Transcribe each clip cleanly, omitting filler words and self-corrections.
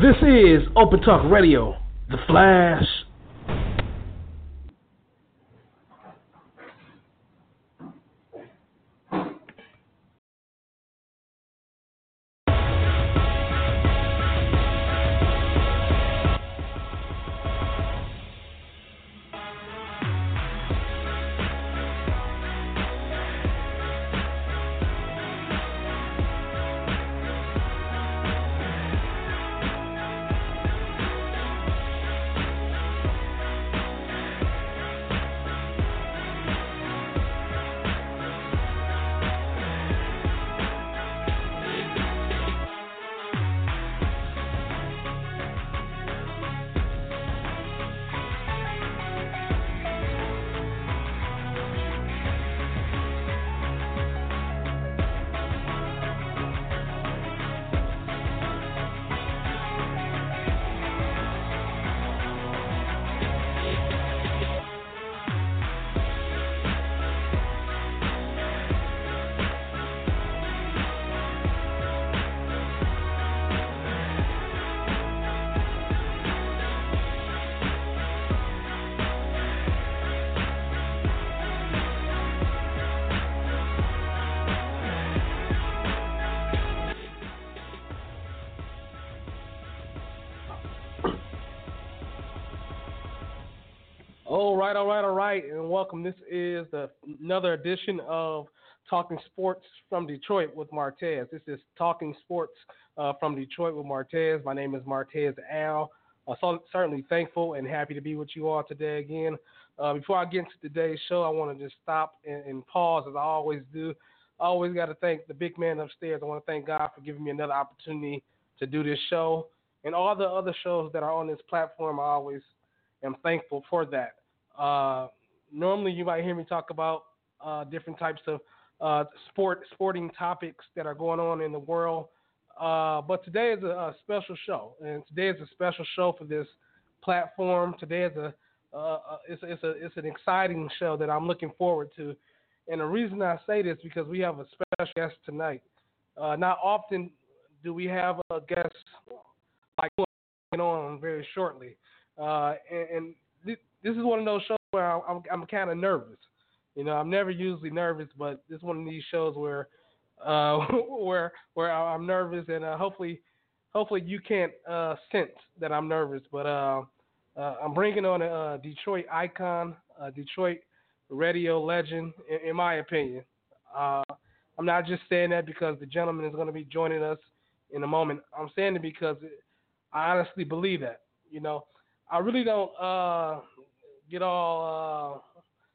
This is Open Talk Radio, The Flash. All right, and welcome. This is another edition of Talking Sports from Detroit with Martez. This is Talking Sports from Detroit with Martez. My name is Martez Al. Certainly thankful and happy to be with you all today again. Before I get into today's show, I want to just stop and pause, as I always do. I always got to thank the big man upstairs. I want to thank God for giving me another opportunity to do this show. And all the other shows that are on this platform, I always am thankful for that. Normally, you might hear me talk about different types of sporting topics that are going on in the world. But today is a special show, and today is a special show for this platform. Today is it's an exciting show that I'm looking forward to. And the reason I say this is because we have a special guest tonight. Not often do we have a guest like going on very shortly, and this is one of those shows where I'm kind of nervous. You know, I'm never usually nervous, but this is one of these shows where where I'm nervous, and hopefully you can't sense that I'm nervous. But I'm bringing on a Detroit icon, a Detroit radio legend, in my opinion. I'm not just saying that because the gentleman is going to be joining us in a moment. I'm saying it because I honestly believe that. You know, I really don't get all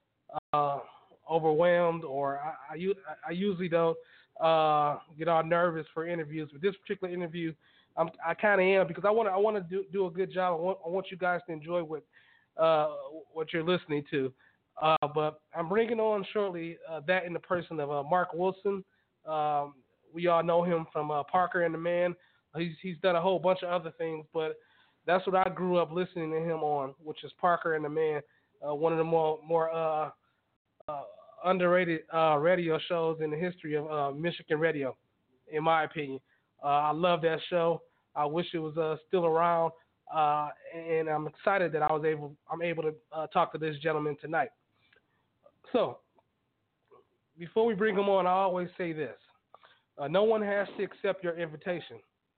overwhelmed, or I usually don't get all nervous for interviews. But this particular interview, I kind of am, because I want to do a good job. I want you guys to enjoy what you're listening to. But I'm bringing on shortly that in the person of Mark Wilson. We all know him from Parker and the Man. He's done a whole bunch of other things, but that's what I grew up listening to him on, which is Parker and the Man, one of the more underrated radio shows in the history of Michigan radio, in my opinion. I love that show. I wish it was still around, and I'm excited that I'm able to talk to this gentleman tonight. So, before we bring him on, I always say this: no one has to accept your invitation.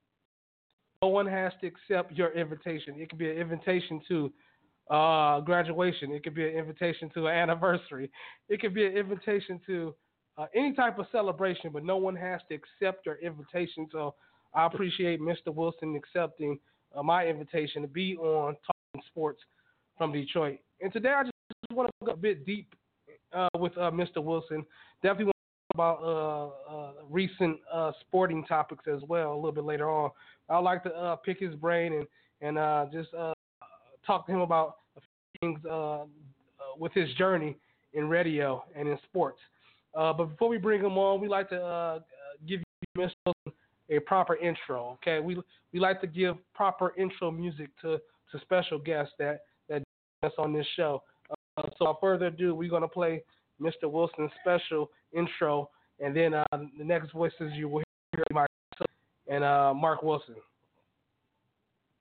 No one has to accept your invitation. It could be an invitation to graduation. It could be an invitation to an anniversary. It could be an invitation to any type of celebration, but no one has to accept your invitation. So I appreciate Mr. Wilson accepting my invitation to be on Talking Sports from Detroit. And today I just want to go a bit deep with Mr. Wilson. Definitely want to talk about recent sporting topics as well a little bit later on. I'd like to pick his brain and just talk to him about a few things with his journey in radio and in sports. But before we bring him on, we like to give you, Mr. Wilson, a proper intro. Okay, we like to give proper intro music to special guests that join us on this show. So without further ado, we're going to play Mr. Wilson's special intro, and then the next voices you will hear myself and Mark Wilson.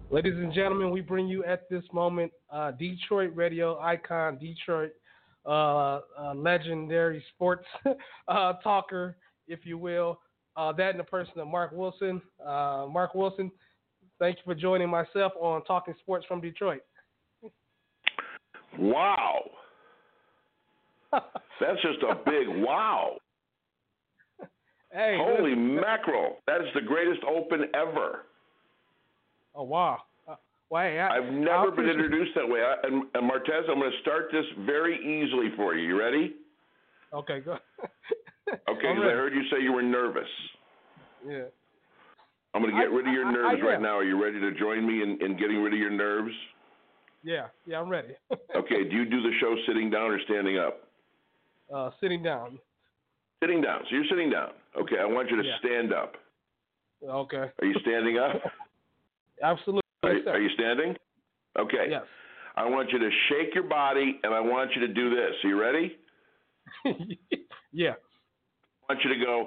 Ladies and gentlemen, we bring you at this moment Detroit radio icon, Detroit legendary sports talker, if you will. That in the person of Mark Wilson. Mark Wilson, thank you for joining myself on Talking Sports from Detroit. Wow. That's just a big wow. Hey, holy mackerel. That is the greatest open ever. Oh, wow. Well, hey, I've never been introduced that way. And Martez, I'm going to start this very easily for you. You ready? Okay, go. Okay, because I heard you say you were nervous. Yeah. I'm going to get rid of your nerves right now. Are you ready to join me in getting rid of your nerves? Yeah, I'm ready. Okay, do you do the show sitting down or standing up? Sitting down. Sitting down. So you're sitting down. Okay, I want you to stand up. Okay. Are you standing up? Absolutely. Are you standing? Okay. Yes. I want you to shake your body, and I want you to do this. Are you ready? Yeah. I want you to go.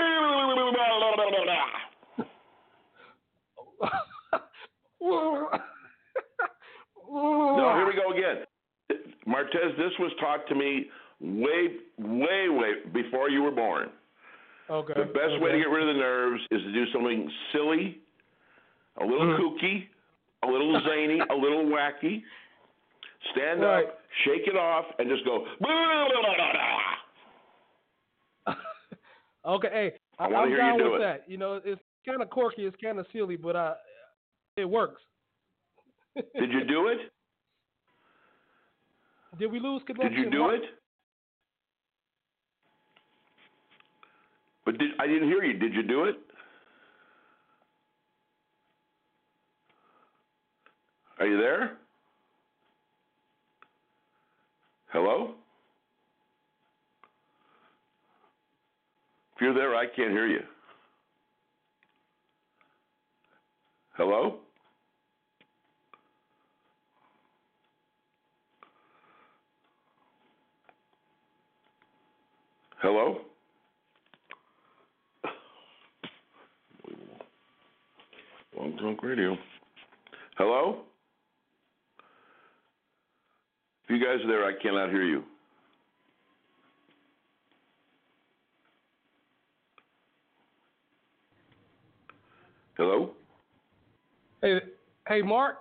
No, here we go again. Martez, this was taught to me way before you were born. Okay. The best way to get rid of the nerves is to do something silly, a little kooky, a little zany, a little wacky. Stand up, shake it off, and just go. Okay, hey, I'm down with that. You know, it's kind of quirky, it's kind of silly, but it works. Did you do it? Did we lose connection? Did you do it? But I didn't hear you. Did you do it? Are you there? Hello? If you're there, I can't hear you. Hello? Hello? Long Talk Radio. Hello? If you guys are there, I cannot hear you. Hello? Hey, Mark.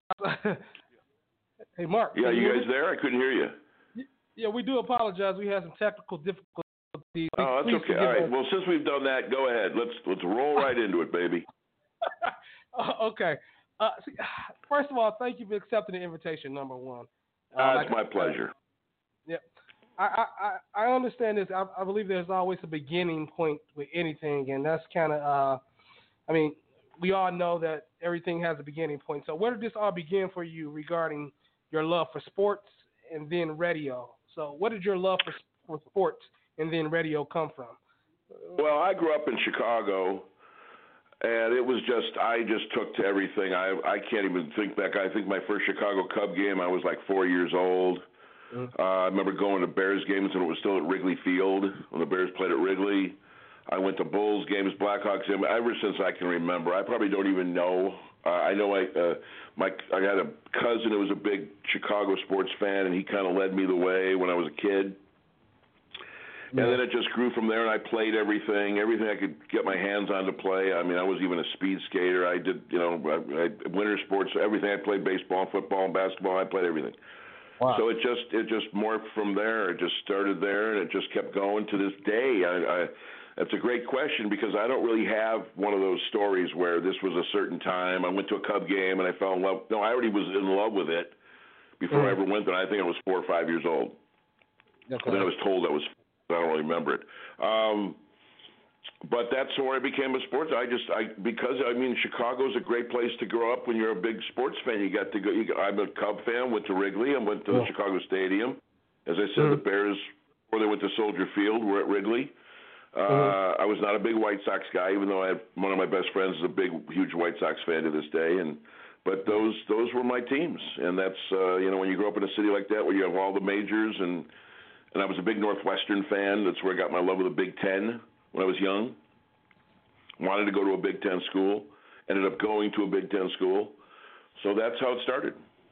Hey, Mark. Yeah, you guys there? I couldn't hear you. Yeah, we do apologize. We had some technical difficulties. Oh, that's okay. All right. Well, since we've done that, go ahead. Let's roll right into it, baby. Okay. First of all, thank you for accepting the invitation. Number one. It's my pleasure. Yeah. I understand this. I believe there's always a beginning point with anything, and that's kind of. I mean, we all know that everything has a beginning point. So where did this all begin for you regarding your love for sports and then radio? So what did your love for sports and then radio come from? Well, I grew up in Chicago, and it was I just took to everything. I can't even think back. I think my first Chicago Cub game, I was like 4 years old. I remember going to Bears games when it was still at Wrigley Field, when the Bears played at Wrigley. I went to Bulls games, Blackhawks games, ever since I can remember. I probably don't even know. I know I had a cousin who was a big Chicago sports fan, and he kind of led me the way when I was a kid. Yeah. And then it just grew from there, and I played everything I could get my hands on to play. I mean, I was even a speed skater. I did, winter sports, everything. I played baseball, football, and basketball. I played everything. Wow. So it just morphed from there. It just started there, and it just kept going to this day. That's a great question because I don't really have one of those stories where this was a certain time. I went to a Cub game and I fell in love. No, I already was in love with it before I ever went there. I think I was 4 or 5 years old. Okay. And then I was told I don't really remember it. But that's where I became a sports. Because Chicago's a great place to grow up when you're a big sports fan. You got to go. I'm a Cub fan. Went to Wrigley. I went to Chicago Stadium. As I said, the Bears, before they went to Soldier Field, were at Wrigley. I was not a big White Sox guy, even though I have one of my best friends is a huge White Sox fan to this day. But those were my teams, and that's when you grow up in a city like that where you have all the majors, and I was a big Northwestern fan. That's where I got my love of the Big Ten when I was young. Wanted to go to a Big Ten school, ended up going to a Big Ten school. So that's how it started.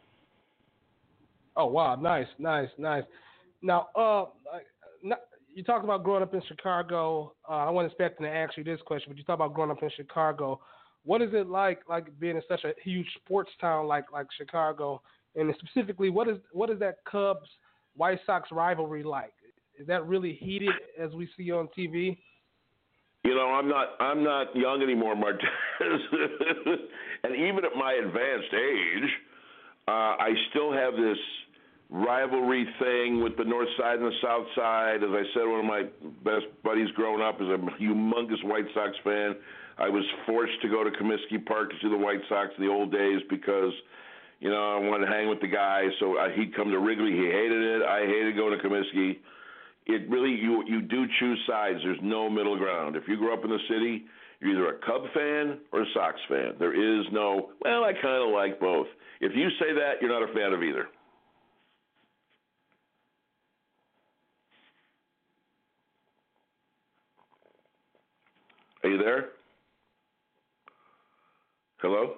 Oh wow, nice. Now, you talked about growing up in Chicago. I wasn't expecting to ask you this question, but you talked about growing up in Chicago. What is it like being in such a huge sports town like Chicago, and specifically, what is that Cubs White Sox rivalry like? Is that really heated as we see on TV? You know, I'm not young anymore, Martez, and even at my advanced age, I still have this rivalry thing with the North Side and the South Side. As I said, one of my best buddies growing up is a humongous White Sox fan. I was forced to go to Comiskey Park to see the White Sox in the old days because, you know, I wanted to hang with the guys. So he'd come to Wrigley. He hated it. I hated going to Comiskey. It really, you do choose sides. There's no middle ground. If you grew up in the city, you're either a Cub fan or a Sox fan. There is no, well, I kind of like both. If you say that, you're not a fan of either. Are you there? Hello?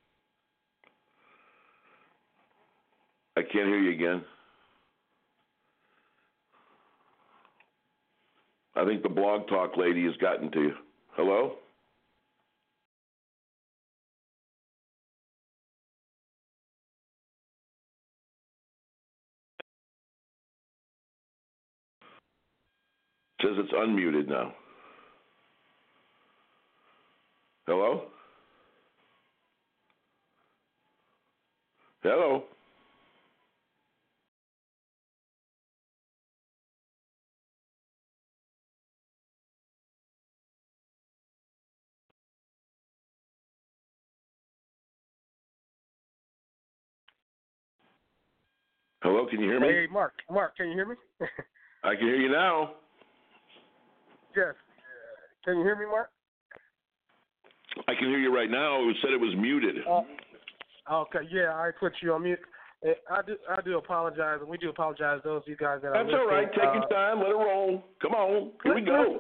I can't hear you again. I think the Blog Talk lady has gotten to you. Hello? It says it's unmuted now. Hello? Hello? Hello, can you hear me? Hey, Mark, can you hear me? I can hear you now. Yes. Can you hear me, Mark? I can hear you right now. It said it was muted. Okay, yeah, I put you on mute. I do apologize, and we do apologize to those of you guys that are That's all right. Take your time. Let it roll. Come on. Here we go.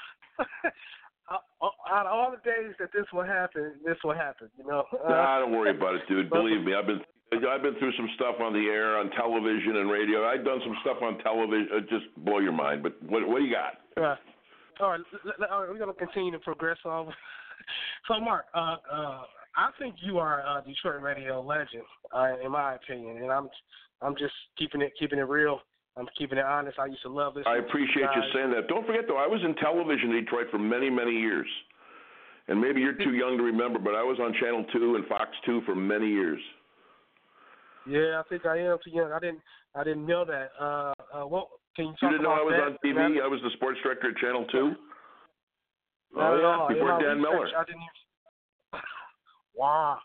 Out of all the days that this will happen, you know. Nah, don't worry about it, dude. Believe me, I've been through some stuff on the air, on television and radio. I've done some stuff on television. Just blow your mind. But what do you got? All right, we're going to continue to progress on. So, Mark, I think you are a Detroit radio legend, in my opinion, and I'm just keeping it real. I'm keeping it honest. I used to love this. I appreciate you saying that. Don't forget, though, I was in television in Detroit for many, many years. And maybe you're too young to remember, but I was on Channel 2 and Fox 2 for many years. Yeah, I think I am too young. I didn't know that. Well, can you talk about that? You didn't know I was on TV? I was the sports director at Channel 2. Before Dan Miller. I didn't even... Wow.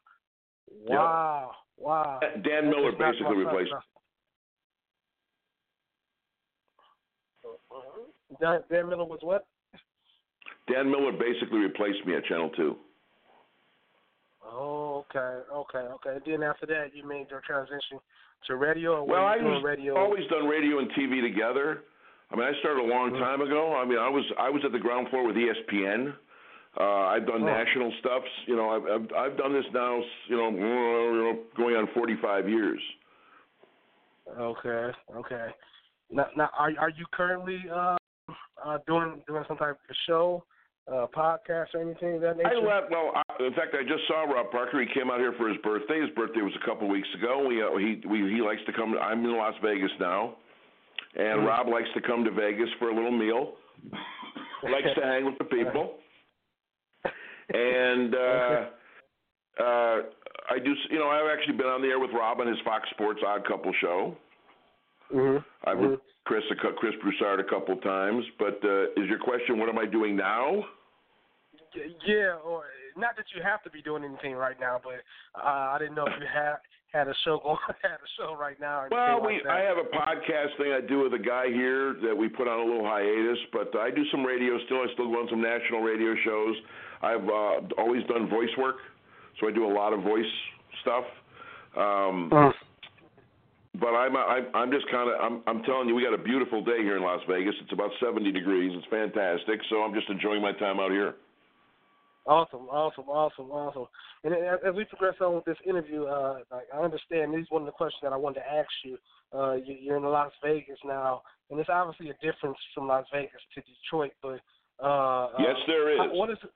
Dan Miller basically replaced. Dan Miller was what? Dan Miller basically replaced me at Channel 2. Oh, okay. And then after that, you made your transition to radio? Or well, I've always done radio and TV together. I mean, I started a long time ago. I mean, I was at the ground floor with ESPN. I've done national stuff. You know, I've done this now. You know, going on 45 years. Okay. Now, are you currently doing some type of show, podcast, or anything of that nature? In fact, I just saw Rob Parker. He came out here for his birthday. His birthday was a couple weeks ago. He likes to come. I'm in Las Vegas now, and Rob likes to come to Vegas for a little meal. Likes to hang with the people. And I do. You know, I've actually been on the air with Rob on his Fox Sports Odd Couple show. I've with Chris Broussard a couple times. But is your question, what am I doing now? Yeah, or not that you have to be doing anything right now, but I didn't know if you had a show right now. Well, I have a podcast thing I do with a guy here that we put on a little hiatus, but I do some radio still. I still go on some national radio shows. I've always done voice work, so I do a lot of voice stuff. But I'm just kind of I'm telling you, we got a beautiful day here in Las Vegas. It's about 70 degrees. It's fantastic. So I'm just enjoying my time out here. Awesome. And as we progress on with this interview, I understand this is one of the questions that I wanted to ask you. You're in Las Vegas now, and it's obviously a difference from Las Vegas to Detroit, but yes, there is. What is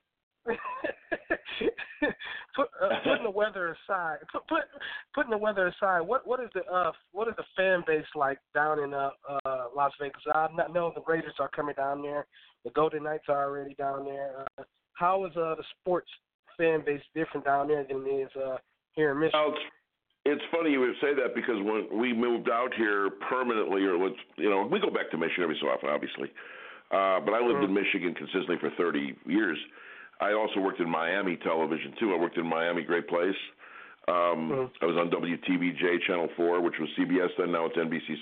putting the weather aside? Putting the weather aside, what is the fan base like down in Las Vegas? I know the Raiders are coming down there. The Golden Knights are already down there. How is the sports fan base different down there than it is here in Michigan? Well, it's funny you would say that because when we moved out here permanently, we go back to Michigan every so often, obviously. But I lived in Michigan consistently for 30 years. I also worked in Miami television, too. I worked in Miami, great place. I was on WTVJ Channel 4, which was CBS then, now it's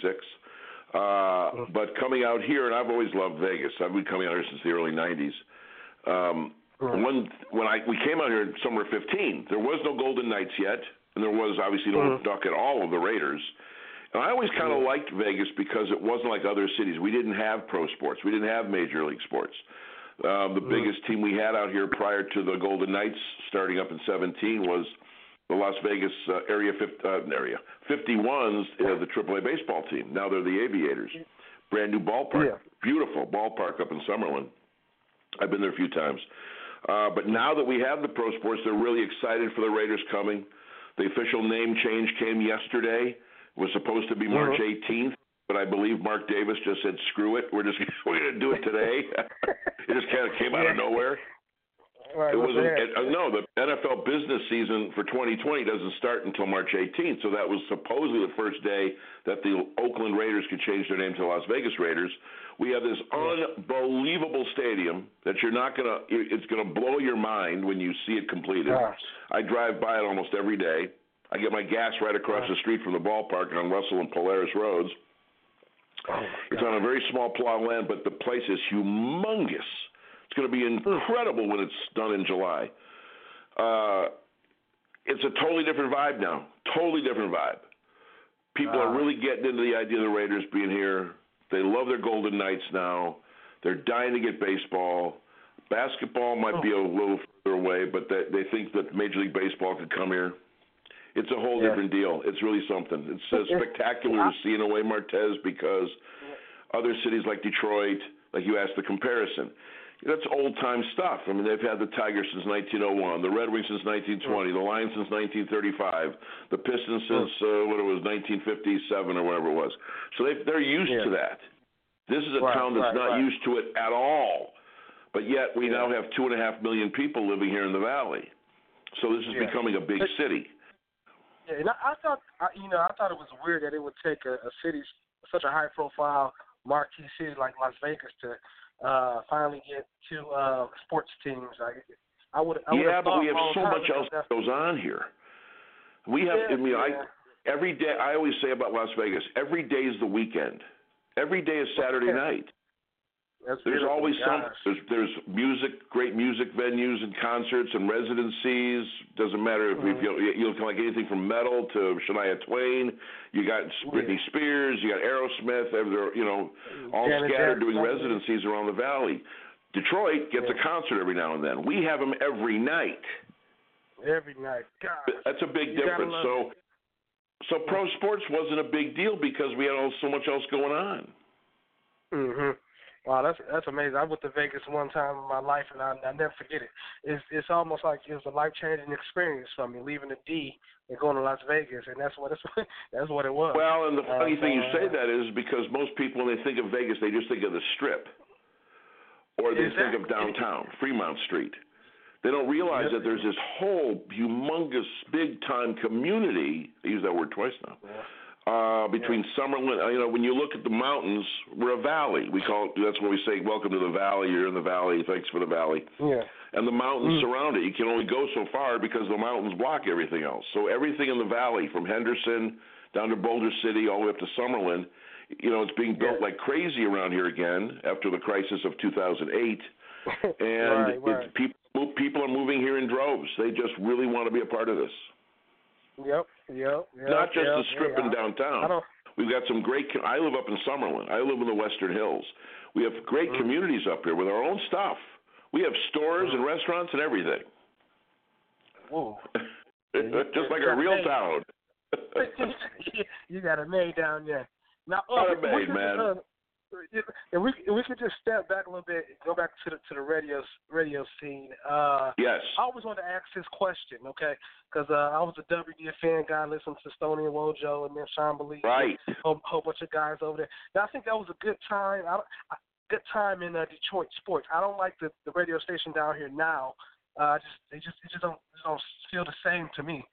NBC6. But coming out here, and I've always loved Vegas. I've been coming out here since the early 90s. When we came out here in summer of 15, there was no Golden Knights yet, and there was obviously no duck at all of the Raiders. And I always kind of liked Vegas because it wasn't like other cities. We didn't have pro sports. We didn't have major league sports. The biggest team we had out here prior to the Golden Knights starting up in 17 was the Las Vegas Area 51s, the AAA baseball team. Now they're the Aviators. Brand new ballpark. Beautiful ballpark up in Summerlin. I've been there a few times. But now that we have the pro sports, they're really excited for the Raiders coming. The official name change came yesterday. It was supposed to be March 18th, but I believe Mark Davis just said, screw it, we're going to do it today. It just kind of came out of nowhere. Right, the NFL business season for 2020 doesn't start until March 18th, so that was supposedly the first day that the Oakland Raiders could change their name to the Las Vegas Raiders. We have this unbelievable stadium that it's going to blow your mind when you see it completed. I drive by it almost every day. I get my gas right across the street from the ballpark on Russell and Polaris Roads. It's on a very small plot of land, but the place is humongous. It's going to be incredible when it's done in July. It's a totally different vibe now. Totally different vibe. People are really getting into the idea of the Raiders being here. They love their Golden Knights now. They're dying to get baseball. Basketball might be a little further away, but they think that Major League Baseball could come here. It's a whole different deal. It's really something. It's spectacular to see in a way, Martez, because other cities like Detroit, like you asked the comparison, that's old-time stuff. I mean, they've had the Tigers since 1901, the Red Wings since 1920, the Lions since 1935, the Pistons since, 1957 or whatever it was. So they're used to that. This is a town that's not used to it at all. But yet we now have 2.5 million people living here in the Valley. So this is becoming a big city. Yeah, and I thought it was weird that it would take a city, such a high-profile marquee city like Las Vegas to finally get two sports teams. I would but we have so much else that goes on here. We have. Every day. I always say about Las Vegas, every day is the weekend. Every day is Saturday night. There's always something. There's music, great music venues and concerts and residencies. Doesn't matter if you look like anything from metal to Shania Twain. You got Britney Spears. You got Aerosmith. All scattered doing residencies around the Valley. Detroit gets a concert every now and then. We have them every night. Every night. God. That's a big difference. So pro sports wasn't a big deal because we had so much else going on. Wow, that's amazing. I went to Vegas one time in my life, and I'll never forget it. It's almost like it was a life-changing experience for me, leaving the D and going to Las Vegas, and that's what it was. Well, and the funny thing you say that is because most people, when they think of Vegas, they just think of the Strip, or they think of downtown, Fremont Street. They don't realize that there's this whole humongous, big-time community. I use that word twice now. Between Summerlin, when you look at the mountains, we're a valley. We call it, that's what we say, welcome to the valley, you're in the valley, thanks for the valley. Yeah. And the mountains surround it. You can only go so far because the mountains block everything else. So everything in the valley, from Henderson down to Boulder City, all the way up to Summerlin, it's being built like crazy around here again after the crisis of 2008. And people are moving here in droves. They just really want to be a part of this. Yep. Not just the Strip in downtown. We've got some great. I live up in Summerlin. I live in the Western Hills. We have great communities up here with our own stuff. We have stores and restaurants and everything. Whoa. Just like a real town. You got it made down there. Now, man. And we could just step back a little bit, go back to the radio scene. Yes. I always wanted to ask this question, okay? Because I was a WDFN guy, listening to Stoney and Wojo, and then Sean Belize, right? A whole bunch of guys over there. Now I think that was a good time. Good time in Detroit sports. I don't like the radio station down here now. It just don't feel the same to me.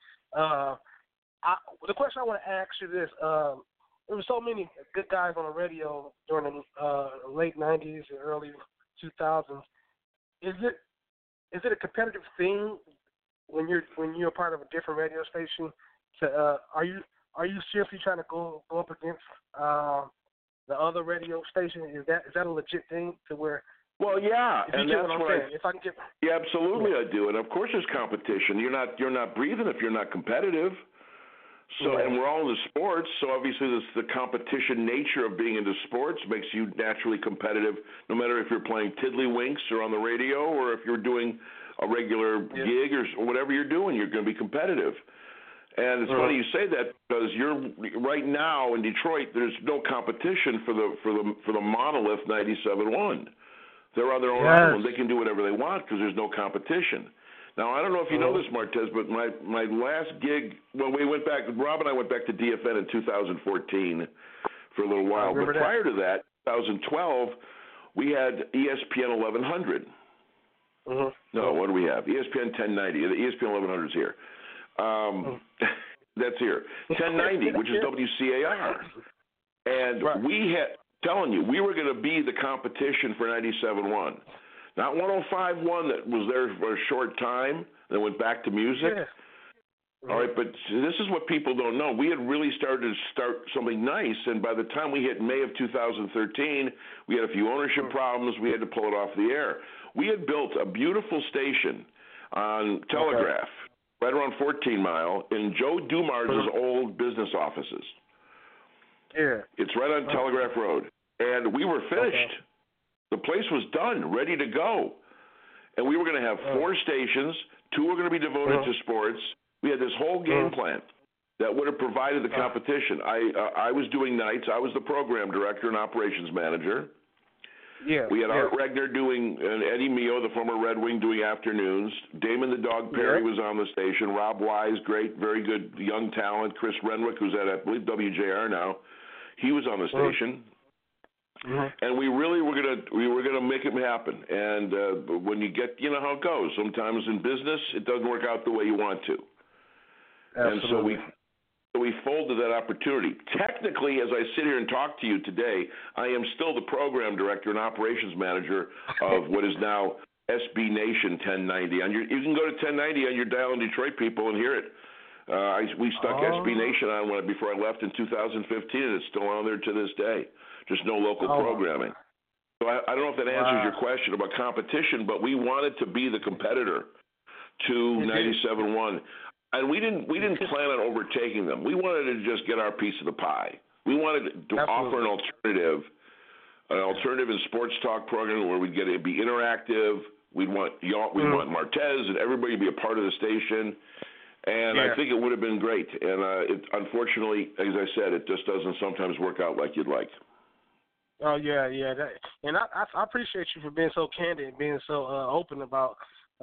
The question I want to ask you this. There were so many good guys on the radio during the late 90s and early 2000s. Is it a competitive thing when you're part of a different radio station? Are you seriously trying to go up against the other radio station? Is that a legit thing to where? Well, yeah, and that's what I'm saying. If I can get. Yeah, absolutely, I do, and of course there's competition. You're not breathing if you're not competitive. So, and we're all into sports, so obviously the competition nature of being into sports makes you naturally competitive, no matter if you're playing tiddlywinks or on the radio or if you're doing a regular gig or whatever you're doing, you're going to be competitive. And it's funny you say that because you're right now in Detroit. There's no competition for the monolith 97.1. They're on their own island. They can do whatever they want because there's no competition. Now, I don't know if you know this, Martez, but my last gig, when we went back, Rob and I went back to DFN in 2014 for a little while. But prior to that, 2012, we had ESPN 1100. No, what do we have? ESPN 1090. The ESPN 1100 is here. That's here. 1090, which is WCAR. And we had, telling you, we were going to be the competition for 97.1. Not 105.1 that was there for a short time, then went back to music. Yeah. All right, but this is what people don't know. We had really started something nice, and by the time we hit May of 2013, we had a few ownership problems. We had to pull it off the air. We had built a beautiful station on Telegraph, right around 14 Mile, in Joe Dumars' old business offices. Yeah. It's right on Telegraph Road. And we were finished. The place was done, ready to go. And we were going to have 4 stations. 2 were going to be devoted to sports. We had this whole game plan that would have provided the competition. I was doing nights. I was the program director and operations manager. Yeah. We had Art Regner doing, and Eddie Mio, the former Red Wing, doing afternoons. Damon the Dog Perry was on the station. Rob Wise, great, very good young talent. Chris Renwick, who's at, I believe, WJR now, he was on the station. And we really were gonna make it happen. And when you get, you know how it goes. Sometimes in business, it doesn't work out the way you want to. Absolutely. And so we folded that opportunity. Technically, as I sit here and talk to you today, I am still the program director and operations manager of what is now SB Nation 1090. You can go to 1090 on your dial in Detroit, people, and hear it. We stuck SB Nation on before I left in 2015, and it's still on there to this day. Just no local programming. So I don't know if that answers your question about competition, but we wanted to be the competitor to 97.1, and we didn't plan on overtaking them. We wanted to just get our piece of the pie. We wanted to offer an alternative in sports talk program where we'd get it be interactive. We'd want Martez and everybody to be a part of the station. And I think it would have been great. And unfortunately, as I said, it just doesn't sometimes work out like you'd like. Oh yeah. And I appreciate you for being so candid and being so open about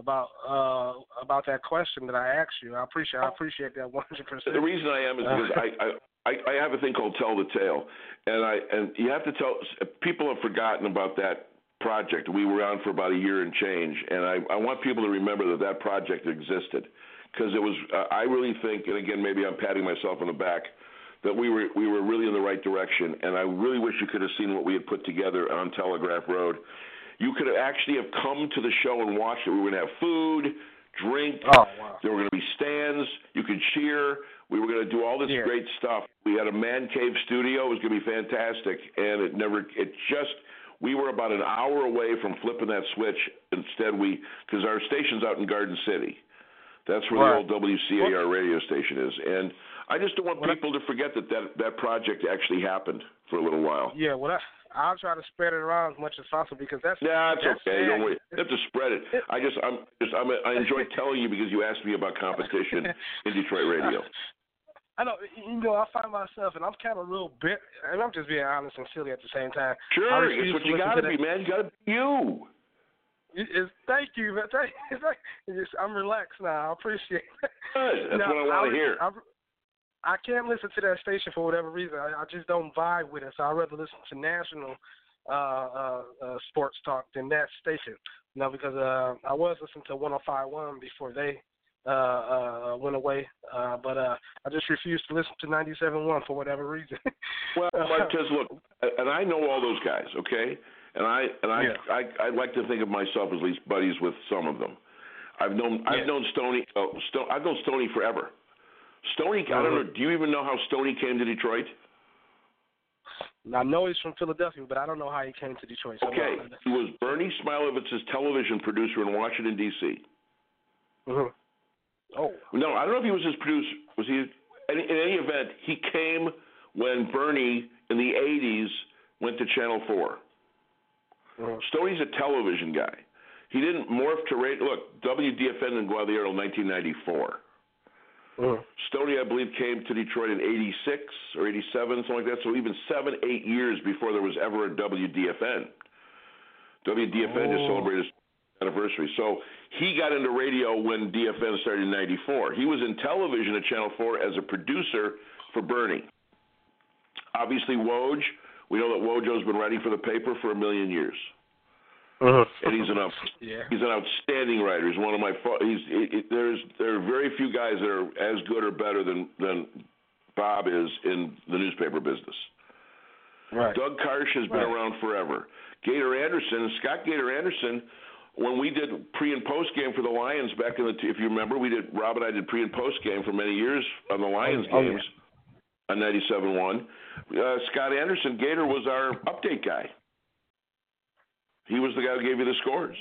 that question that I asked you. I appreciate that 100%. The reason I am is because I have a thing called Tell the Tale, and you have to tell people have forgotten about that project. We were on for about a year and change, and I want people to remember that project existed. Because it was, I really think, and again, maybe I'm patting myself on the back, that we were really in the right direction. And I really wish you could have seen what we had put together on Telegraph Road. You could have actually have come to the show and watched it. We were going to have food, drink. There were going to be stands. You could cheer. We were going to do all this great stuff. We had a man cave studio. It was going to be fantastic. And we were about an hour away from flipping that switch. Instead, because our station's out in Garden City. That's where the old WCAR radio station is. And I just don't want people to forget that project actually happened for a little while. Yeah, I'll try to spread it around as much as possible because that's okay. Don't worry. You have to spread it. I enjoy telling you because you asked me about competition in Detroit radio. I know, I find myself, and I'm kind of a little bit, and I'm just being honest and silly at the same time. Sure, it's what you got to be, man. You got to be you. Thank you, man. I'm relaxed now. I appreciate it. Good. That's what I want to hear. I can't listen to that station for whatever reason. I just don't vibe with it, so I'd rather listen to national sports talk than that station. Because I was listening to 105.1 before they went away, but I just refused to listen to 97.1 for whatever reason. Well, Martez, look, and I know all those guys, okay? And I like to think of myself as at least buddies with some of them. I've known Stoney. I've known Stoney forever. Stoney, I don't know. Do you even know how Stoney came to Detroit? I know he's from Philadelphia, but I don't know how he came to Detroit. So okay, he was Bernie Smilovitz's television producer in Washington, D.C. Oh. No, I don't know if he was his producer. Was he? In any event, he came when Bernie in the 80s went to Channel 4. Stoney's a television guy. He didn't morph to radio. Look, WDFN didn't go out of the air until 1994. Stoney, I believe, came to Detroit in 86 or 87, something like that. So even 7-8 years before there was ever a WDFN. WDFN just celebrated its anniversary. So he got into radio when DFN started in 94. He was in television at Channel 4 as a producer for Bernie. Obviously, Woj. We know that Wojo's been writing for the paper for a million years. And he's an outstanding writer. He's one of my. There are very few guys that are as good or better than Bob is in the newspaper business. Right. Doug Karsh has been around forever. Scott Gator Anderson. When we did pre and post game for the Lions back in if you remember, Rob and I did pre and post game for many years on the Lions games on 97.1. Scott Anderson, Gator was our update guy. He was the guy who gave you the scores.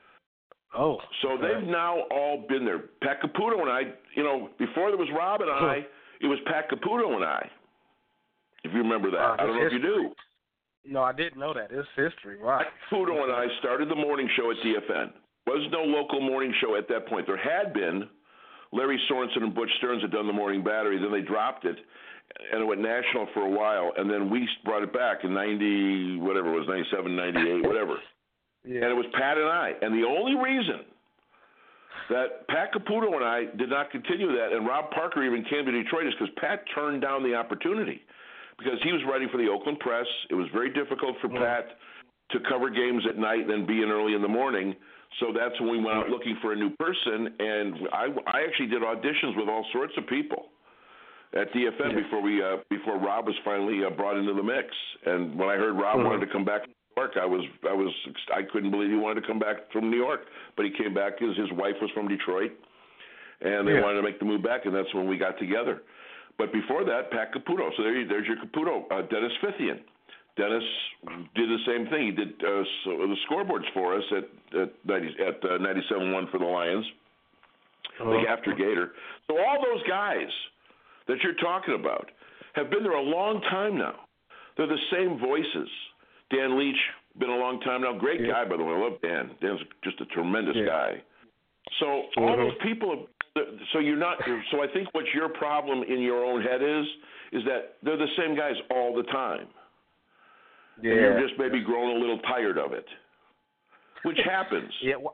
So they've now all been there. Pat Caputo and I, before there was Rob and I, it was Pat Caputo and I. If you remember that. I don't know if you do. No, I didn't know that. It's history. Wow. Pat Caputo and I started the morning show at DFN. There was no local morning show at that point. There had been. Larry Sorensen and Butch Stearns had done the morning battery. Then they dropped it, and it went national for a while. And then we brought it back in 90, whatever it was, 97, 98, whatever. And it was Pat and I. And the only reason that Pat Caputo and I did not continue that, and Rob Parker even came to Detroit, is because Pat turned down the opportunity. Because he was writing for the Oakland Press. It was very difficult for Pat to cover games at night and then be in early in the morning. So that's when we went out looking for a new person. And I actually did auditions with all sorts of people at DFN before Rob was finally brought into the mix. And when I heard Rob wanted to come back to New York, I couldn't believe he wanted to come back from New York. But he came back because his wife was from Detroit, and they wanted to make the move back, and that's when we got together. But before that, Pat Caputo. So there's your Caputo. Dennis Fithian. Dennis did the same thing. He did the scoreboards for us at 97.1 for the Lions, like after Gator. So all those guys that you're talking about have been there a long time now. They're the same voices. Dan Leach, been a long time now. Great guy, by the way. I love Dan. Dan's just a tremendous guy. So all those people so you're not. So I think what your problem in your own head is that they're the same guys all the time. Yeah. And you're just maybe growing a little tired of it, which happens.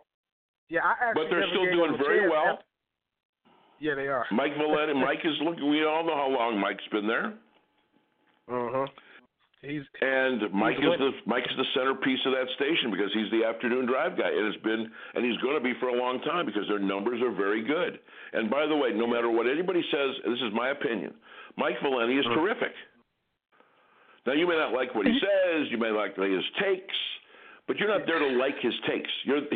But they're still doing very well. Yeah, they are. Mike Valette, Mike is looking. We all know how long Mike's been there. Mike is the centerpiece of that station because he's the afternoon drive guy. And he's going to be for a long time because their numbers are very good. And by the way, no matter what anybody says, this is my opinion, Mike Valenti is terrific. Now, you may not like what he says, you may like his takes, but you're not there to like his takes.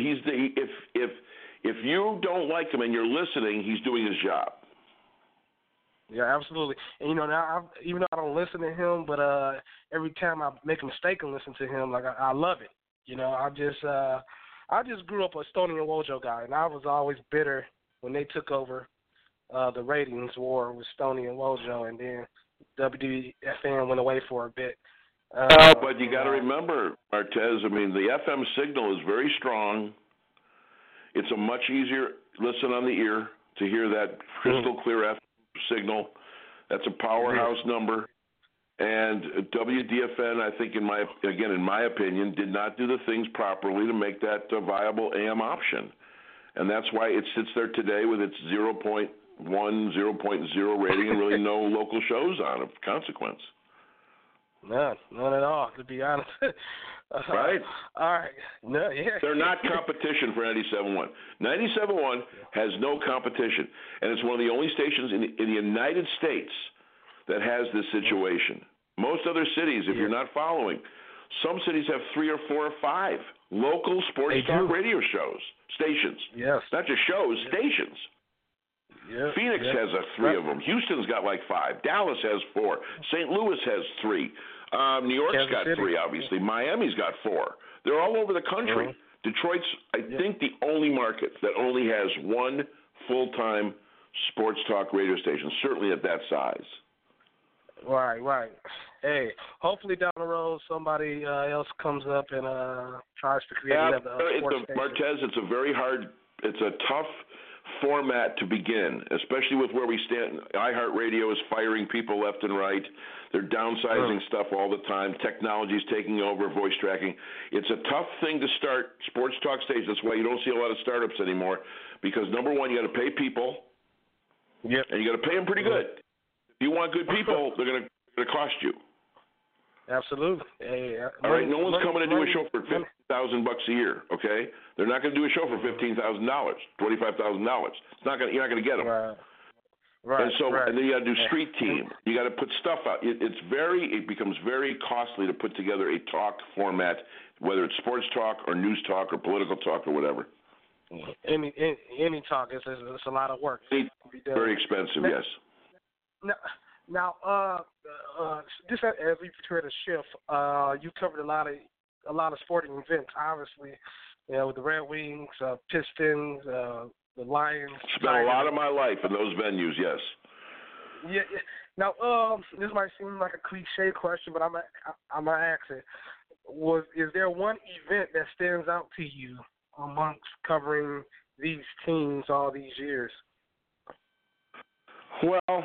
If you don't like him and you're listening, he's doing his job. Yeah, absolutely. And now even though I don't listen to him, but every time I make a mistake and listen to him, like I love it. I just grew up a Stoney and Wojo guy, and I was always bitter when they took over the ratings war with Stoney and Wojo, and then WFN went away for a bit. But you got to remember, Martez, I mean, the FM signal is very strong. It's a much easier listen on the ear to hear that crystal clear FM signal. That's a powerhouse number. And WDFN, I think, in my opinion, did not do the things properly to make that a viable AM option. And that's why it sits there today with its 0.1, 0.0 rating and really no local shows on of consequence. None at all, to be honest. Right? All right. No, yeah. They're not competition for 97.1. 97.1 has no competition, and it's one of the only stations in the United States that has this situation. Most other cities, if you're not following, some cities have 3 or 4 or 5 local sports talk radio stations. Yes. Not just shows, stations. Yep. Phoenix has 3 of them. Houston's got like 5. Dallas has 4. St. Louis has 3. New York's Kansas got City. 3, obviously. Miami's got 4. They're all over the country. Detroit's, I think, the only market that only has one full-time sports talk radio station, certainly at that size. Right. Hey, hopefully down the road somebody else comes up and tries to create another sports station. Martez, it's a tough format to begin, especially with where we stand. iHeartRadio is firing people left and right. They're downsizing stuff all the time. Technology's taking over, voice tracking. It's a tough thing to start sports talk stations. That's why you don't see a lot of startups anymore, because number one, you got to pay people, and you got to pay them pretty good. If you want good people, they're going to cost you. Absolutely. Hey, all right, no one's coming to do a show for $50,000 a year. Okay, they're not going to do a show for $15,000, $25,000. It's not going. You're not going to get them. Right. And then you got to do street team. You got to put stuff out. It becomes very costly to put together a talk format, whether it's sports talk or news talk or political talk or whatever. Any talk, it's a lot of work. Very expensive, yes. Now, just as we prepare to shift, you covered a lot of sporting events, obviously, with the Red Wings, Pistons, the Lions. Spent a lot of my life in those venues, yes. Yeah. Now, this might seem like a cliche question, but I'm gonna ask it. Is there one event that stands out to you amongst covering these teams all these years? Well.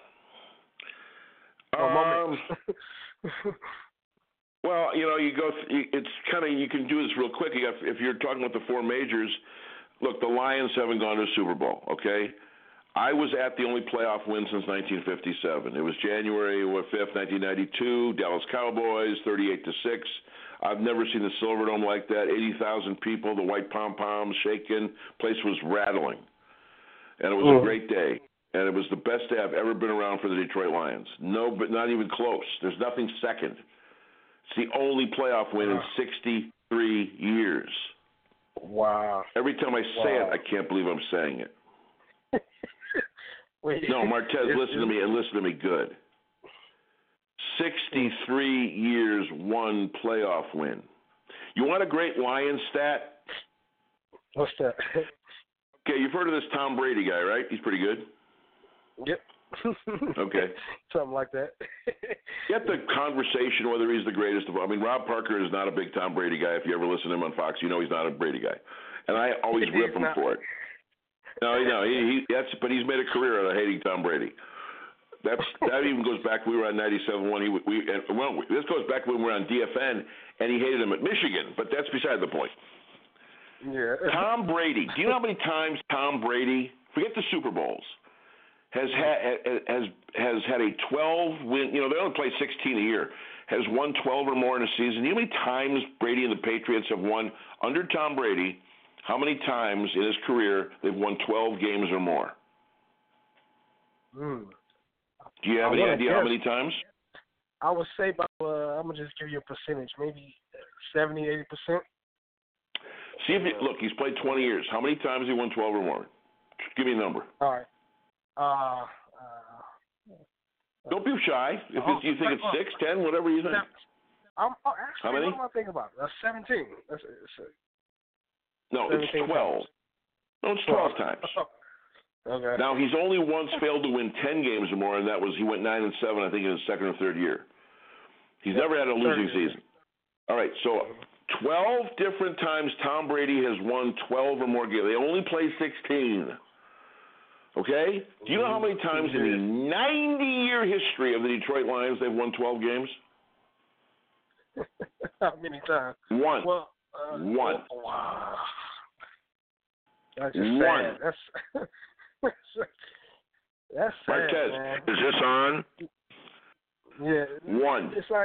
Well, you go. It's kind of, you can do this real quick. If you're talking about the 4 majors, look, the Lions haven't gone to a Super Bowl. Okay, I was at the only playoff win since 1957. It was January 5th, 1992. Dallas Cowboys, 38-6. I've never seen the Silverdome like that. 80,000 people, the white pom poms shaking, place was rattling, and it was a great day. And it was the best day I've ever been around for the Detroit Lions. No, but not even close. There's nothing second. It's the only playoff win in 63 years. Wow. Every time I say it, I can't believe I'm saying it. No, Martez, listen to me, and listen to me good. 63 years, one playoff win. You want a great Lions stat? What's that? Okay, you've heard of this Tom Brady guy, right? He's pretty good. Yep. Okay. Something like that. Get the conversation whether he's the greatest of all. I mean, Rob Parker is not a big Tom Brady guy. If you ever listen to him on Fox, you know he's not a Brady guy. And I always rip him for it. No, but he's made a career out of hating Tom Brady. That even goes back. We were on 97.1. This goes back when we were on DFN, and he hated him at Michigan. But that's beside the point. Yeah. Tom Brady. Do you know how many times Tom Brady, forget the Super Bowls, has had a 12-win. They only play 16 a year. Has won 12 or more in a season. You know how many times Brady and the Patriots have won under Tom Brady? How many times in his career they've won 12 games or more? Do you have any idea how many times? I would say about, I'm going to just give you a percentage, maybe 70, 80%. See if look, he's played 20 years. How many times has he won 12 or more? Give me a number. All right. Don't be shy. If you think it's 6, 10, whatever you think. Actually, how many? What am I thinking about? 17. No, it's 12. No, it's 12 times. Okay. Now, he's only once failed to win 10 games or more, and that was he went 9-7, I think, in his second or third year. He's never had a losing season. All right, so 12 different times Tom Brady has won 12 or more games. They only play 16. Okay? Do you know how many times in the 90-year history of the Detroit Lions they've won 12 games? How many times? One. Well, one. Wow. That's just one. Sad. That's sad, Marquez, man. is this on? Yeah. One. It's like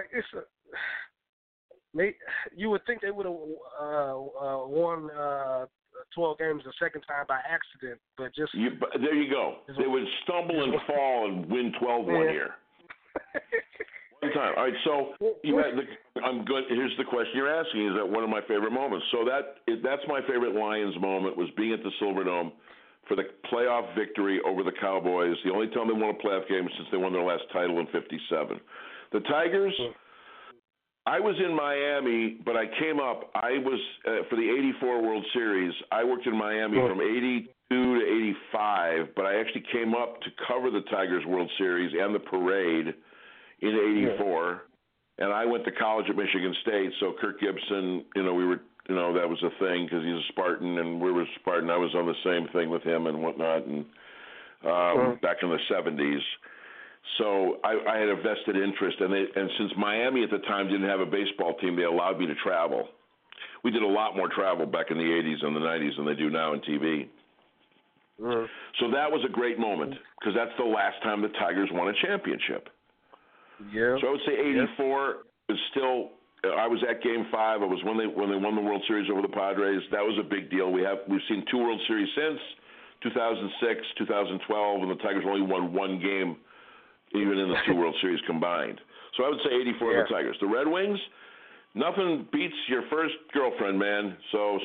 you would think they would have won 12 games the second time by accident, but just there you go. They would stumble and fall and win 12 one year. One time. All right, so I'm good. Here's the question you're asking: is that one of my favorite moments? So that's my favorite Lions moment, was being at the Silverdome for the playoff victory over the Cowboys. The only time they won a playoff game since they won their last title in '57. The Tigers. I was in Miami, but I came up. I was for the '84 World Series. I worked in Miami from '82 to '85, but I actually came up to cover the Tigers World Series and the parade in '84. And I went to college at Michigan State, so Kirk Gibson, we were, that was a thing because he's a Spartan and we were Spartan. I was on the same thing with him and whatnot, and back in the '70s. So I had a vested interest, and since Miami at the time didn't have a baseball team, they allowed me to travel. We did a lot more travel back in the '80s and the '90s than they do now in TV. So that was a great moment because that's the last time the Tigers won a championship. Yeah. So I would say '84 is still. I was at Game 5. I was when they won the World Series over the Padres. That was a big deal. We've seen 2 World Series since 2006, 2012, and the Tigers only won 1 game. Even in the 2 World Series combined. So I would say '84 the Tigers. The Red Wings, nothing beats your first girlfriend, man. So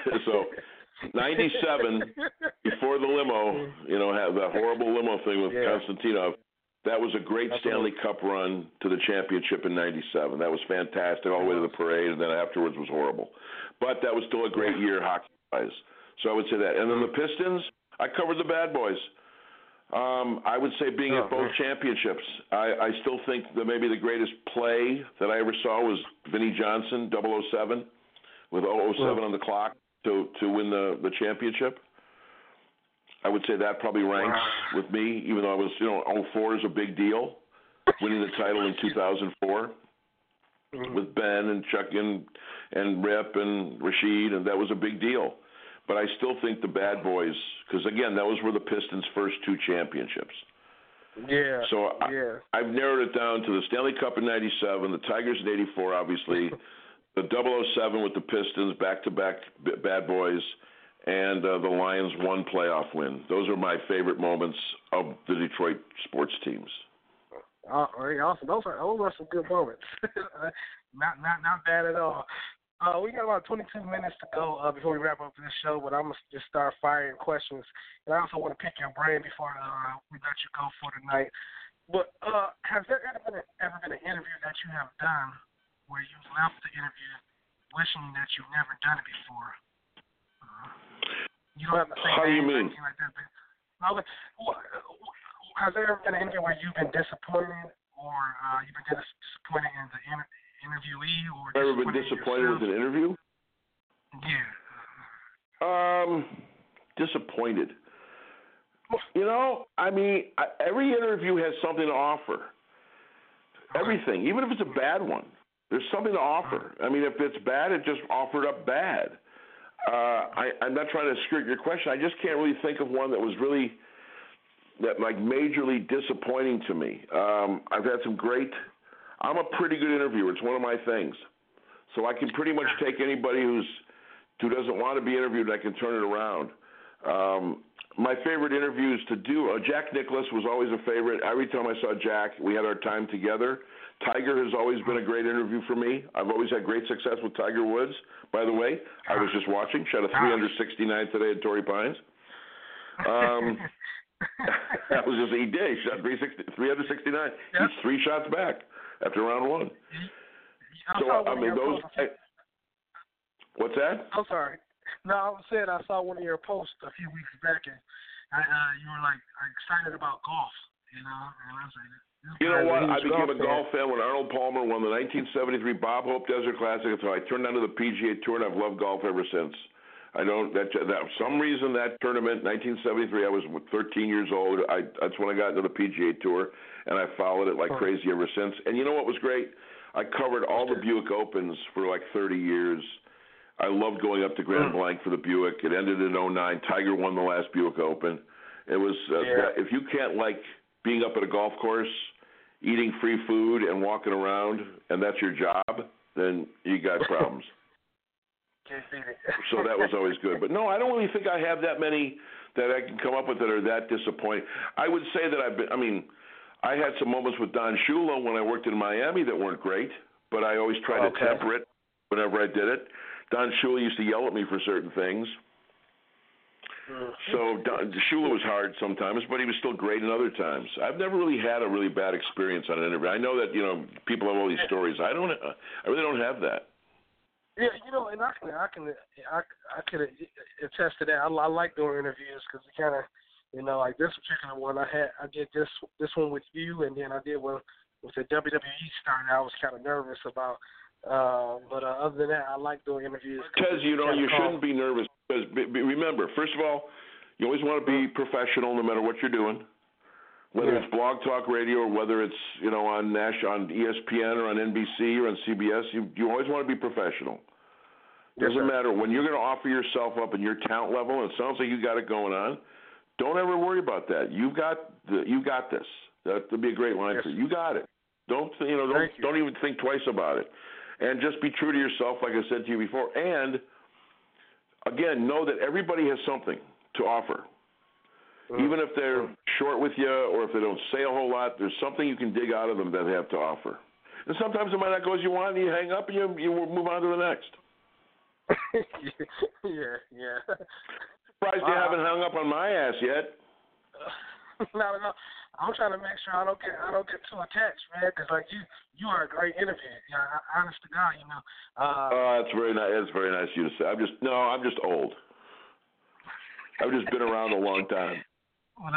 '97, before the limo, have the horrible limo thing with Konstantinov, that was a great Stanley Cup run to the championship in '97. That was fantastic all the way to the parade, and then afterwards was horrible. But that was still a great year hockey-wise. So I would say that. And then the Pistons, I covered the Bad Boys. I would say being at both championships. I still think that maybe the greatest play that I ever saw was Vinnie Johnson, 007, with 007 on the clock to win the championship. I would say that probably ranks with me, even though I was, 04 is a big deal, winning the title in 2004 with Ben and Chuck and Rip and Rashid, and that was a big deal. But I still think the Bad Boys, because, again, those were the Pistons' first 2 championships. Yeah. So I've narrowed it down to the Stanley Cup in '97, the Tigers in '84, obviously, the 007 with the Pistons, back-to-back Bad Boys, and the Lions' 1 playoff win. Those are my favorite moments of the Detroit sports teams. Awesome. Those are some good moments. not bad at all. We got about 22 minutes to go before we wrap up this show, but I'm going to just start firing questions. And I also want to pick your brain before we let you go for tonight. But has there ever been an interview that you have done where you left the interview wishing that you've never done it before? You don't have to say How do you mean? Like that, but, has there ever been an interview where you've been disappointed or you've been disappointed in the interviewee, or ever been disappointed with an interview? Yeah. Disappointed. Every interview has something to offer. Everything, even if it's a bad one, there's something to offer. If it's bad, it just offered up bad. I'm not trying to skirt your question. I just can't really think of one that was really majorly disappointing to me. I've had some great. I'm a pretty good interviewer. It's one of my things. So I can pretty much take anybody who doesn't want to be interviewed, I can turn it around. My favorite interviews to do, Jack Nicklaus was always a favorite. Every time I saw Jack, we had our time together. Tiger has always been a great interview for me. I've always had great success with Tiger Woods. By the way, I was just watching. Shot a 369 today at Torrey Pines. That was just he did. He shot 369. He's 3 shots back after round 1. What's that? I'm sorry. No, I said I saw one of your posts a few weeks back, and you were like excited about golf, you know, and I was like, you know what? I became a golf fan when Arnold Palmer won the 1973 Bob Hope Desert Classic, so I turned onto the PGA Tour, and I've loved golf ever since. I don't that some reason that tournament, 1973, I was 13 years old. That's when I got into the PGA Tour, and I followed it like crazy ever since. And you know what was great? I covered all the Buick Opens for like 30 years. I loved going up to Grand Blanc for the Buick. It ended in 2009. Tiger won the last Buick Open. It was if you can't like being up at a golf course, eating free food and walking around, and that's your job, then you got problems. So that was always good. But no, I don't really think I have that many that I can come up with that are that disappointing. I would say that I had some moments with Don Shula when I worked in Miami that weren't great, but I always tried to temper it whenever I did it. Don Shula used to yell at me for certain things. So Shula was hard sometimes, but he was still great in other times. I've never really had a really bad experience on an interview. I know that people have all these stories. I really don't have that. Yeah, and I can attest to that. I like doing interviews because it kind of, like this particular one, I did this one with you, and then I did one with the WWE star. I was kind of nervous about. But other than that, I like doing interviews. Because you shouldn't be nervous. Because remember, first of all, you always want to be professional no matter what you're doing. Whether it's Blog Talk Radio or whether it's on ESPN or on NBC or on CBS, you always want to be professional. Doesn't matter when you're going to offer yourself up and your talent level, and it sounds like you got it going on. Don't ever worry about that. You got this. That would be a great line for you. You got it. Don't even think twice about it. And just be true to yourself, like I said to you before. And, again, know that everybody has something to offer. Even if they're short with you or if they don't say a whole lot, there's something you can dig out of them that they have to offer. And sometimes it might not go as you want, and you hang up and you move on to the next. Yeah. Surprised you haven't hung up on my ass yet. No. I'm trying to make sure I don't get too attached, man. Because like you are a great interview. Honest to God, that's very nice. That's very nice of you to say. I'm just old. I've just been around a long time. Well,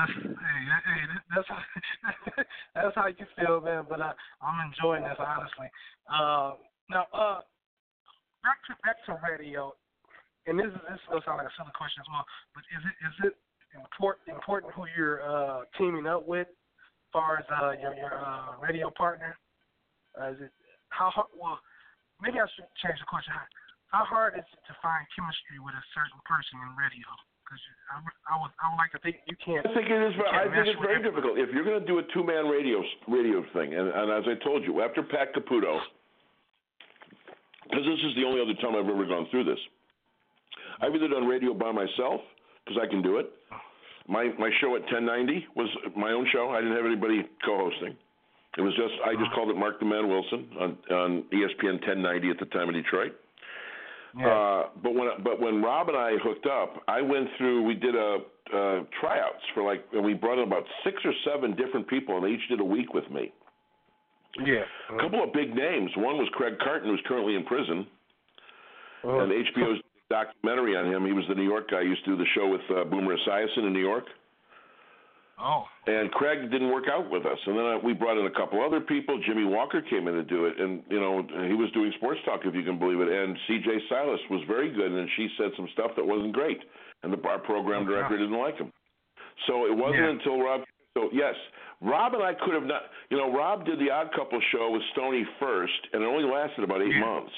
that's how you feel, man. But I'm enjoying this, honestly. Now, back to radio, and this is gonna sound like a silly question as well. But is it important who you're teaming up with, as far as your radio partner? Is it how hard? Well, maybe I should change the question. How hard is it to find chemistry with a certain person in radio? Because I would like to think you can't. I think it is. I think it's very difficult if you're going to do a two-man radio thing. And as I told you, after Pat Caputo, because this is the only other time I've ever gone through this, I've either done radio by myself because I can do it. My show at 1090 was my own show. I didn't have anybody co-hosting. It was I just called it Mark the Man Wilson on ESPN 1090 at the time in Detroit. Yeah. But when Rob and I hooked up, we did tryouts and we brought in about 6 or 7 different people, and they each did a week with me. Yeah. A couple of big names. One was Craig Carton, who's currently in prison, and HBO's documentary on him. He was the New York guy. He used to do the show with Boomer Esiason in New York. Oh. And Craig didn't work out with us. And then we brought in a couple other people. Jimmy Walker came in to do it. And, he was doing sports talk, if you can believe it. And C.J. Silas was very good. And she said some stuff that wasn't great. And our program director didn't like him. So it wasn't until Rob. So, yes, Rob and I could have not. Rob did the Odd Couple show with Stoney first. And it only lasted about 8 months.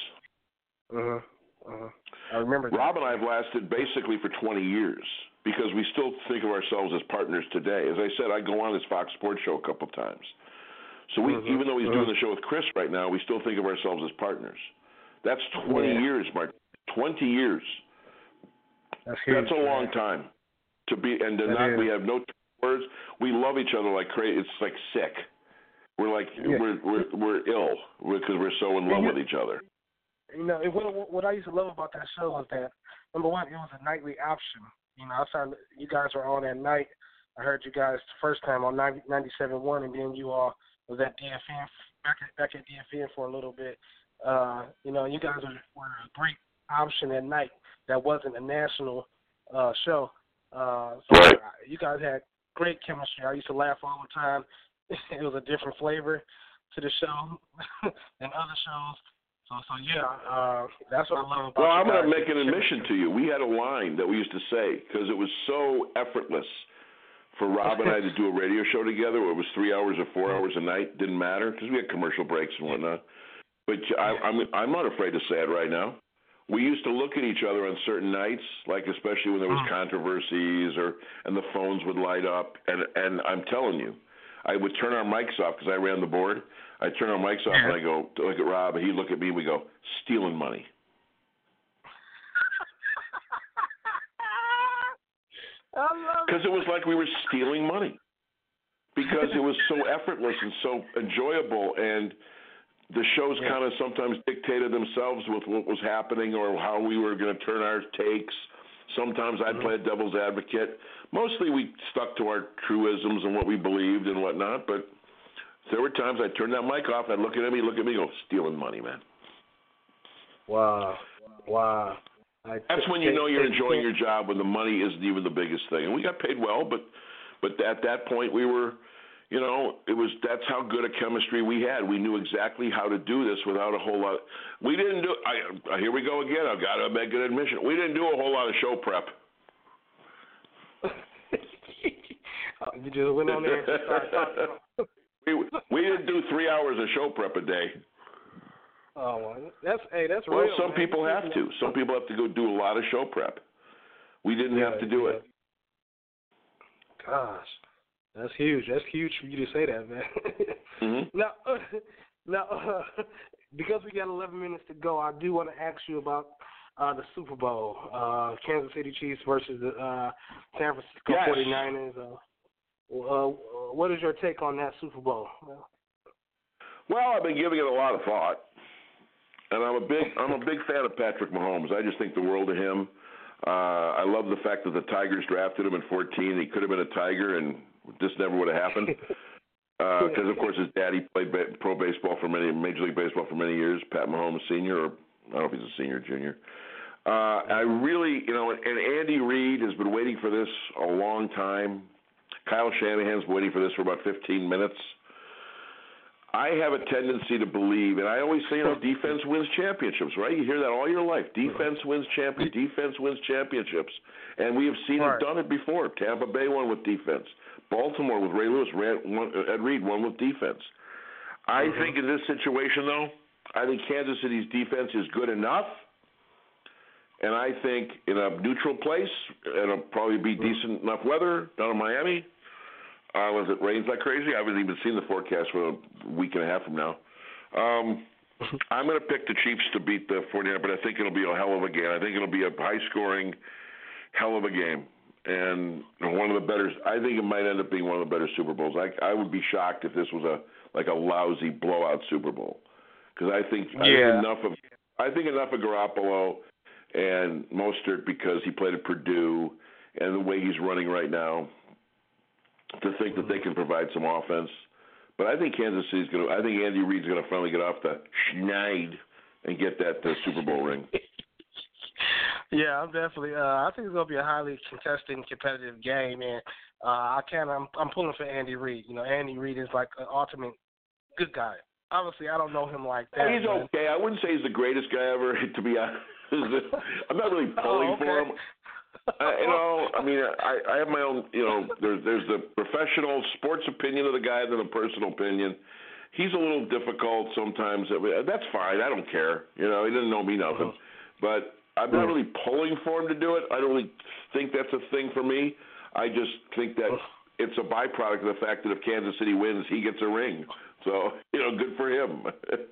I remember that. Rob and I have lasted basically for 20 years. Because we still think of ourselves as partners today. As I said, I go on his Fox Sports show a couple of times. So even though he's doing the show with Chris right now, we still think of ourselves as partners. That's 20 years, Mark. 20 years. That's a long time to be, and we have no words. We love each other like crazy. It's like sick. We're like we're ill because we're so in love with each other. What I used to love about that show was that, number one, it was a nightly option. I saw you guys were on at night. I heard you guys the first time on 97.1, and then you all was at DFN, back at DFN for a little bit. You guys were a great option at night. That wasn't a national show. So you guys had great chemistry. I used to laugh all the time. It was a different flavor to the show than other shows. So yeah, that's what I love about Well, I'm going to make an admission to you. We had a line that we used to say because it was so effortless for Rob and I to do a radio show together. It was 3 hours or 4 hours a night. Didn't matter because we had commercial breaks and whatnot. But I'm not afraid to say it right now. We used to look at each other on certain nights, like especially when there was controversies and the phones would light up. And I'm telling you, I would turn our mics off because I ran the board. I'd turn our mics off and I go look at Rob, and he'd look at me and we go, stealing money. Because it was like we were stealing money. Because it was so effortless and so enjoyable, and the shows kind of sometimes dictated themselves with what was happening or how we were going to turn our takes. Sometimes I'd play a devil's advocate. Mostly we stuck to our truisms and what we believed and whatnot, but there were times I'd turn that mic off, I'd look at him, he'd look at me and go, stealing money, man. Wow. That's when you know you're enjoying your job, when the money isn't even the biggest thing. And we got paid well, but at that point we were, that's how good a chemistry we had. We knew exactly how to do this without a whole lot. We didn't do. Here we go again. I've got to make an admission. We didn't do a whole lot of show prep. You just went on there and started talking. We didn't do 3 hours of show prep a day. Oh, that's real. Well, some man. people have to. Some people have to go do a lot of show prep. We didn't have to do it. Gosh, that's huge. That's huge for you to say that, man. Mm-hmm. Now, because we got 11 minutes to go, I do want to ask you about the Super Bowl, Kansas City Chiefs versus the San Francisco 49ers. What is your take on that Super Bowl? Well, I've been giving it a lot of thought, and I'm a big fan of Patrick Mahomes. I just think the world of him. I love the fact that the Tigers drafted him in 2014. He could have been a Tiger, and this never would have happened. Because, of course, his daddy played Major League Baseball for many years, Pat Mahomes Sr., or I don't know if he's a senior or junior. I really, and Andy Reid has been waiting for this a long time. Kyle Shanahan's been waiting for this for about 15 minutes. I have a tendency to believe, and I always say, defense wins championships, right? You hear that all your life. Defense wins championships. And we have seen it done it before. Tampa Bay won with defense. Baltimore with Ray Lewis, Ed Reed won with defense. I think in this situation, though, I think Kansas City's defense is good enough. And I think in a neutral place, it'll probably be decent enough weather down in Miami. Unless it rains like crazy. I haven't even seen the forecast for a week and a half from now. I'm going to pick the Chiefs to beat the 49ers, but I think it'll be a hell of a game. I think it'll be a high-scoring hell of a game. And one of the better – I think it might end up being one of the better Super Bowls. I would be shocked if this was a lousy blowout Super Bowl. Because I think enough of Garoppolo and Mostert, because he played at Purdue and the way he's running right now, to think that they can provide some offense. But I think Kansas City's going to – I think Andy Reid's going to finally get off the schneid and get that Super Bowl ring. Yeah, I'm definitely I think it's going to be a highly contested and competitive game. And I'm pulling for Andy Reid. Andy Reid is like an ultimate good guy. Obviously, I don't know him like that. He's okay. I wouldn't say he's the greatest guy ever, to be honest. I'm not really pulling for him. I have my own, there's the professional sports opinion of the guy, then the personal opinion. He's a little difficult sometimes. That's fine. I don't care. He doesn't know me nothing. But I'm not really pulling for him to do it. I don't really think that's a thing for me. I just think that it's a byproduct of the fact that if Kansas City wins, he gets a ring. So, good for him.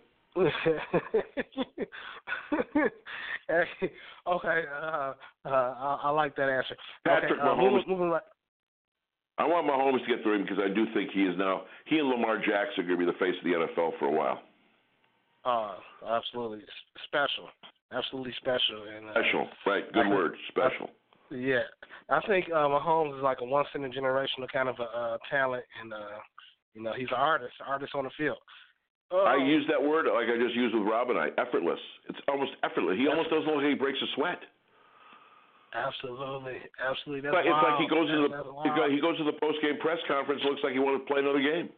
Okay, I like that answer. Patrick Mahomes. Moving right. I want Mahomes to get the ring because I do think he and Lamar Jackson are going to be the face of the NFL for a while. Absolutely special. Absolutely special. And, special, right? Good word, special. Yeah, I think Mahomes is like a once-in-a-generational kind of a talent, and he's an artist on the field. I use that word like I just used with Rob and I. Effortless. It's almost effortless. He almost doesn't look like he breaks a sweat. Absolutely. That's It's like he goes wild. he goes to the post game press conference. Looks like he wanted to play another game.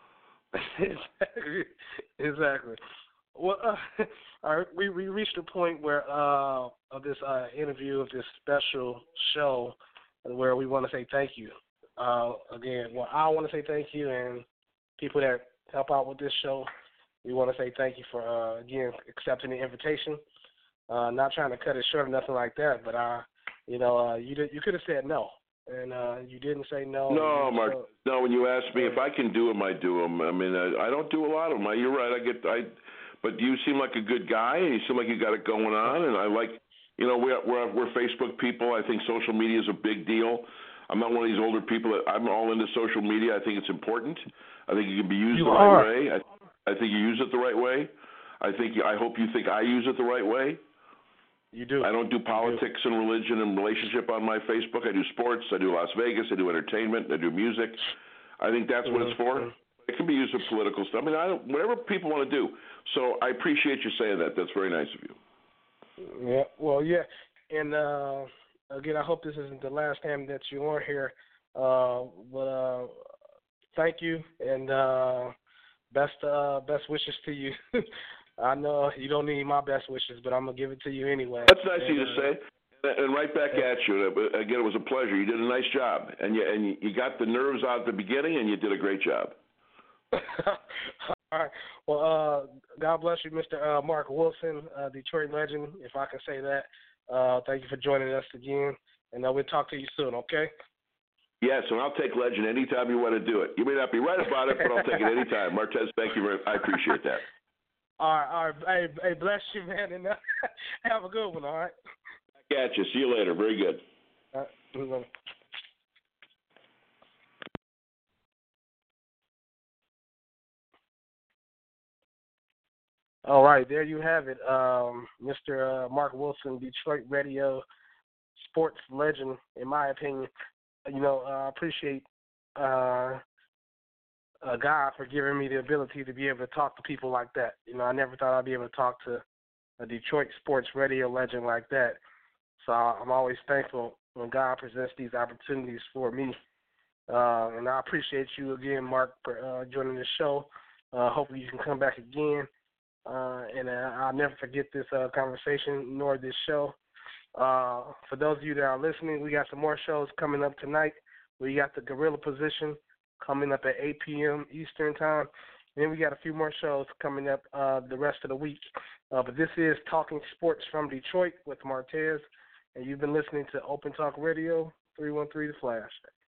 Exactly. Well, all right, we reached a point where of this interview, of this special show, where we want to say thank you. Again, well, I want to say thank you, and people that help out with this show, we want to say thank you for again accepting the invitation. Not trying to cut it short or nothing like that, but you could have said no, and you didn't say no. No, Mark. No, when you ask me if I can do them, I do them. I mean, I don't do a lot of them. You're right. But you seem like a good guy, and you seem like you got it going on, and I like. We're Facebook people. I think social media is a big deal. I'm not one of these older people. I'm all into social media. I think it's important. I think it can be used the right way. I think you use it the right way. I hope you think I use it the right way. You do. I don't do politics and religion and relationship on my Facebook. I do sports. I do Las Vegas. I do entertainment. I do music. I think that's what it's for. It can be used for political stuff. I mean, whatever people want to do. So I appreciate you saying that. That's very nice of you. Yeah. Well, yeah. And again, I hope this isn't the last time that you're on here. But thank you, and best wishes to you. I know you don't need my best wishes, but I'm gonna give it to you anyway. That's nice of you to say, and right back at you. Again, it was a pleasure. You did a nice job, and you got the nerves out at the beginning, and you did a great job. All right. Well, God bless you, Mr. Mark Wilson, Detroit legend, if I can say that. Thank you for joining us again, and we'll talk to you soon. Okay. Yes, and I'll take legend anytime you want to do it. You may not be right about it, but I'll take it anytime. Martez, thank you. I appreciate that. All right. Hey, bless you, man, and have a good one, all right? Back at you. See you later. Very good. All right. All right, there you have it, Mr. Mark Wilson, Detroit radio sports legend, in my opinion. I appreciate God for giving me the ability to be able to talk to people like that. I never thought I'd be able to talk to a Detroit sports radio legend like that. So I'm always thankful when God presents these opportunities for me. And I appreciate you again, Mark, for joining the show. Hopefully you can come back again. And I'll never forget this conversation nor this show. For those of you that are listening, we got some more shows coming up tonight. We got the Gorilla Position coming up at 8 p.m. Eastern Time. And then we got a few more shows coming up the rest of the week. But this is Talking Sports from Detroit with Martez. And you've been listening to Open Talk Radio, 313 The Flash.